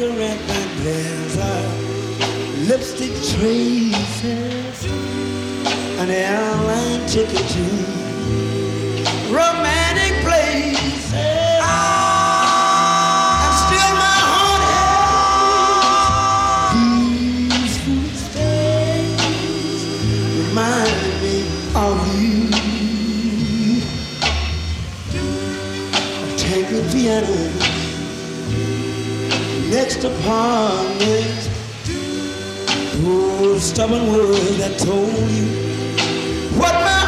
cigarette that glares are lipstick traces, an airline ticket to romantic places, and still my heart has these footsteps remind me of you. Take the piano next apartment, those stubborn words that told you what my